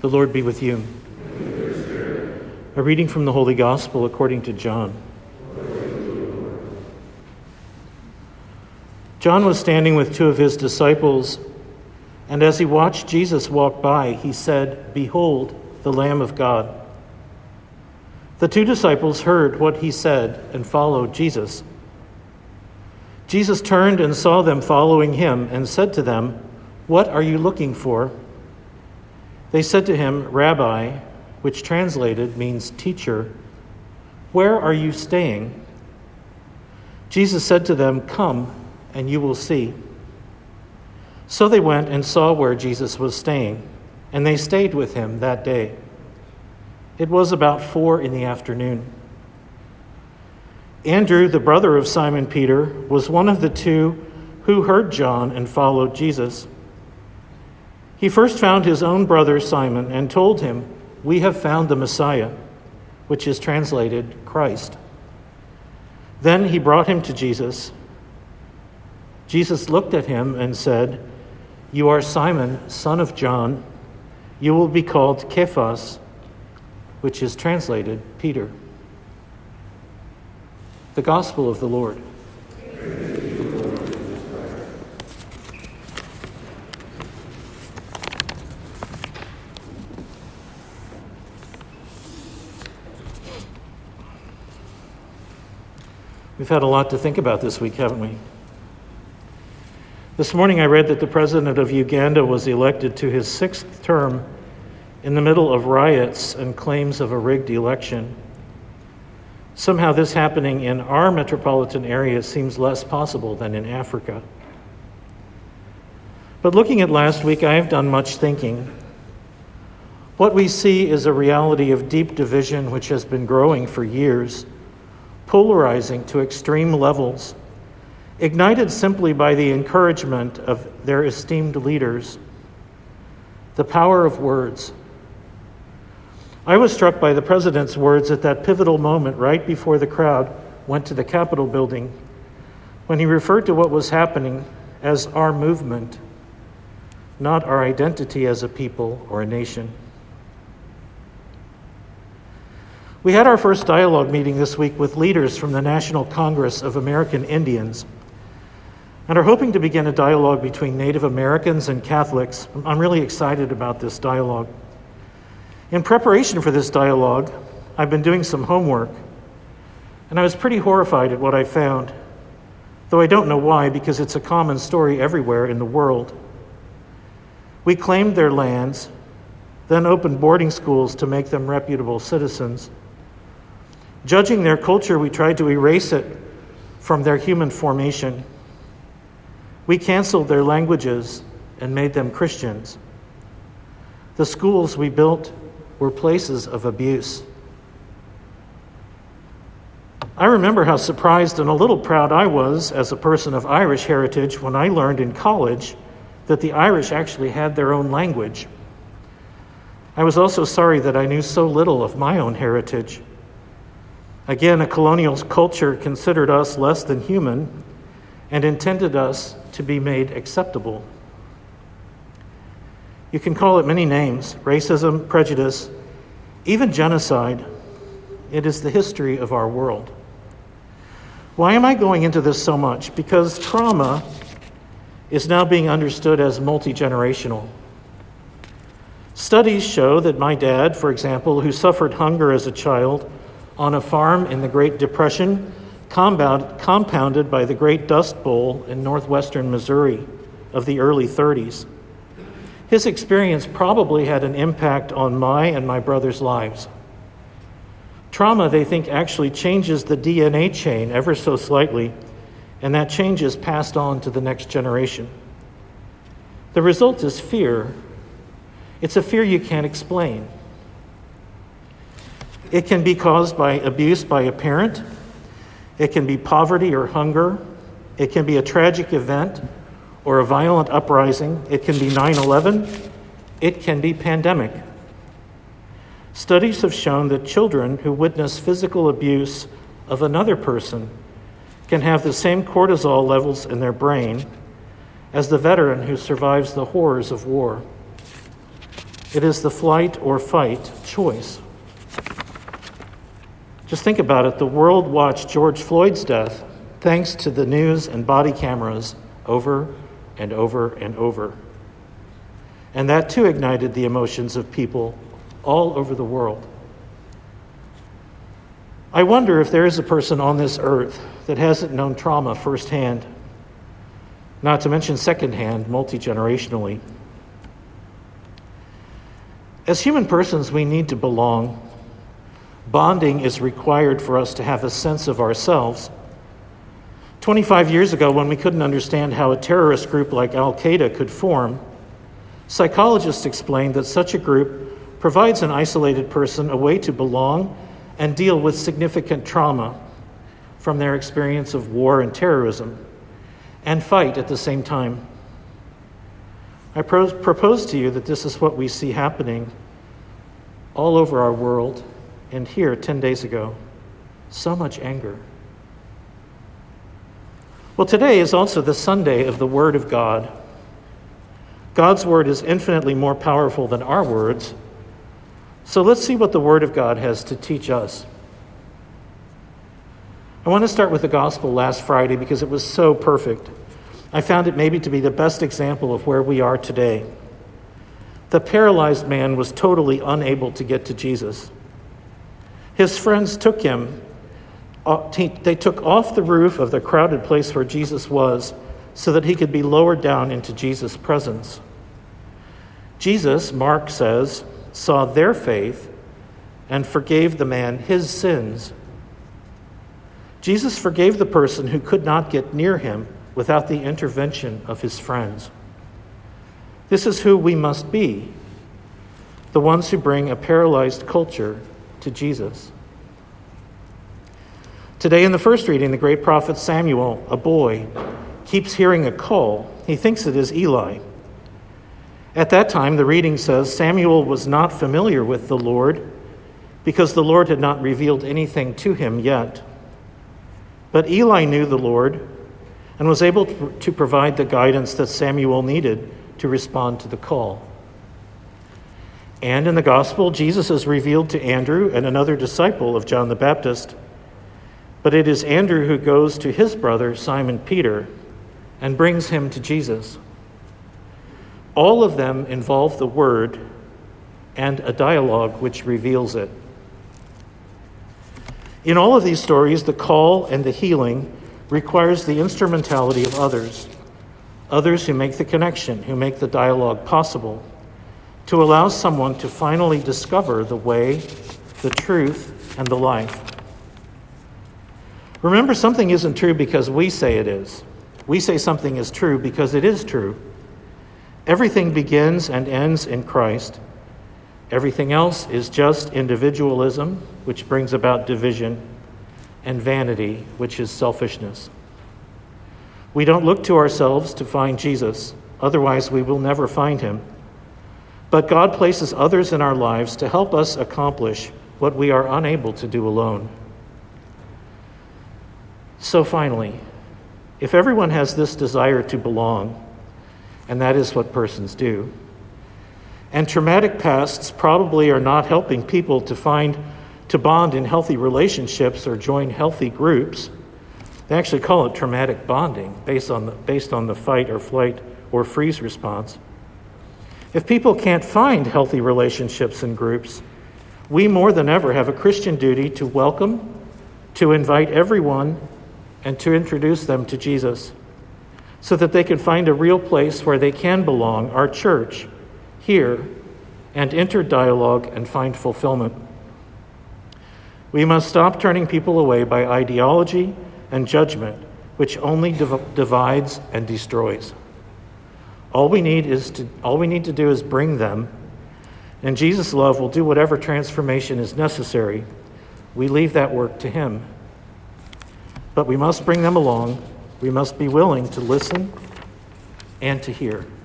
The Lord be with you. A reading from the Holy Gospel according to John. John was standing with two of his disciples, and as he watched Jesus walk by, he said, "Behold, the Lamb of God." The two disciples heard what he said and followed Jesus. Jesus turned and saw them following him and said to them, "What are you looking for?" They said to him, "Rabbi," which translated means teacher, "where are you staying?" Jesus said to them, "Come, and you will see." So they went and saw where Jesus was staying, and they stayed with him that day. It was about 4 p.m. Andrew, the brother of Simon Peter, was one of the two who heard John and followed Jesus. He first found his own brother Simon and told him, "We have found the Messiah," which is translated Christ. Then he brought him to Jesus. Jesus looked at him and said, "You are Simon, son of John. You will be called Cephas," which is translated Peter. The Gospel of the Lord. We've had a lot to think about this week, haven't we? This morning I read that the president of Uganda was elected to his 6th term in the middle of riots and claims of a rigged election. Somehow this happening in our metropolitan area seems less possible than in Africa. But looking at last week, I have done much thinking. What we see is a reality of deep division which has been growing for years, polarizing to extreme levels, ignited simply by the encouragement of their esteemed leaders. The power of words. I was struck by the president's words at that pivotal moment right before the crowd went to the Capitol building, when he referred to what was happening as our movement, not our identity as a people or a nation. We had our first dialogue meeting this week with leaders from the National Congress of American Indians and are hoping to begin a dialogue between Native Americans and Catholics. I'm really excited about this dialogue. In preparation for this dialogue, I've been doing some homework, and I was pretty horrified at what I found, though I don't know why, because it's a common story everywhere in the world. We claimed their lands, then opened boarding schools to make them reputable citizens. Judging their culture, we tried to erase it from their human formation. We canceled their languages and made them Christians. The schools we built were places of abuse. I remember how surprised and a little proud I was as a person of Irish heritage when I learned in college that the Irish actually had their own language. I was also sorry that I knew so little of my own heritage. Again, a colonial culture considered us less than human and intended us to be made acceptable. You can call it many names: racism, prejudice, even genocide. It is the history of our world. Why am I going into this so much? Because trauma is now being understood as multi-generational. Studies show that my dad, for example, who suffered hunger as a child on a farm in the Great Depression, compounded by the Great Dust Bowl in northwestern Missouri of the early 30s. His experience probably had an impact on my and my brother's lives. Trauma, they think, actually changes the DNA chain ever so slightly, and that change is passed on to the next generation. The result is fear. It's a fear you can't explain. It can be caused by abuse by a parent. It can be poverty or hunger. It can be a tragic event or a violent uprising. It can be 9/11. It can be pandemic. Studies have shown that children who witness physical abuse of another person can have the same cortisol levels in their brain as the veteran who survives the horrors of war. It is the flight or fight choice. Just think about it. The world watched George Floyd's death thanks to the news and body cameras over and over and over. And that too ignited the emotions of people all over the world. I wonder if there is a person on this earth that hasn't known trauma firsthand, not to mention secondhand, multi-generationally. As human persons, we need to belong. Bonding is required for us to have a sense of ourselves. 25 years ago, when we couldn't understand how a terrorist group like Al-Qaeda could form, psychologists explained that such a group provides an isolated person a way to belong and deal with significant trauma from their experience of war and terrorism, and fight at the same time. I propose to you that this is what we see happening all over our world, and here 10 days ago. So much anger. Well, today is also the Sunday of the Word of God. God's Word is infinitely more powerful than our words. So let's see what the Word of God has to teach us. I want to start with the Gospel last Friday because it was so perfect. I found it maybe to be the best example of where we are today. The paralyzed man was totally unable to get to Jesus. His friends took him. They took off the roof of the crowded place where Jesus was so that he could be lowered down into Jesus' presence. Jesus, Mark says, saw their faith and forgave the man his sins. Jesus forgave the person who could not get near him without the intervention of his friends. This is who we must be, the ones who bring a paralyzed culture to Jesus. Today in the first reading, the great prophet Samuel, a boy, keeps hearing a call. He thinks it is Eli. At that time, the reading says, Samuel was not familiar with the Lord because the Lord had not revealed anything to him yet. But Eli knew the Lord and was able to provide the guidance that Samuel needed to respond to the call. And in the gospel, Jesus is revealed to Andrew and another disciple of John the Baptist, but it is Andrew who goes to his brother, Simon Peter, and brings him to Jesus. All of them involve the Word and a dialogue which reveals it. In all of these stories, the call and the healing requires the instrumentality of others who make the connection, who make the dialogue possible, to allow someone to finally discover the way, the truth, and the life. Remember, something isn't true because we say it is. We say something is true because it is true. Everything begins and ends in Christ. Everything else is just individualism, which brings about division, and vanity, which is selfishness. We don't look to ourselves to find Jesus, otherwise we will never find him. But God places others in our lives to help us accomplish what we are unable to do alone. So finally, if everyone has this desire to belong, and that is what persons do, and traumatic pasts probably are not helping people to bond in healthy relationships or join healthy groups. They actually call it traumatic bonding based on the fight or flight or freeze response. If people can't find healthy relationships and groups, we more than ever have a Christian duty to welcome, to invite everyone, and to introduce them to Jesus so that they can find a real place where they can belong, our church, here, and enter dialogue and find fulfillment. We must stop turning people away by ideology and judgment, which only divides and destroys. All we need to do is bring them, and Jesus' love will do whatever transformation is necessary. We leave that work to him. But we must bring them along. We must be willing to listen and to hear.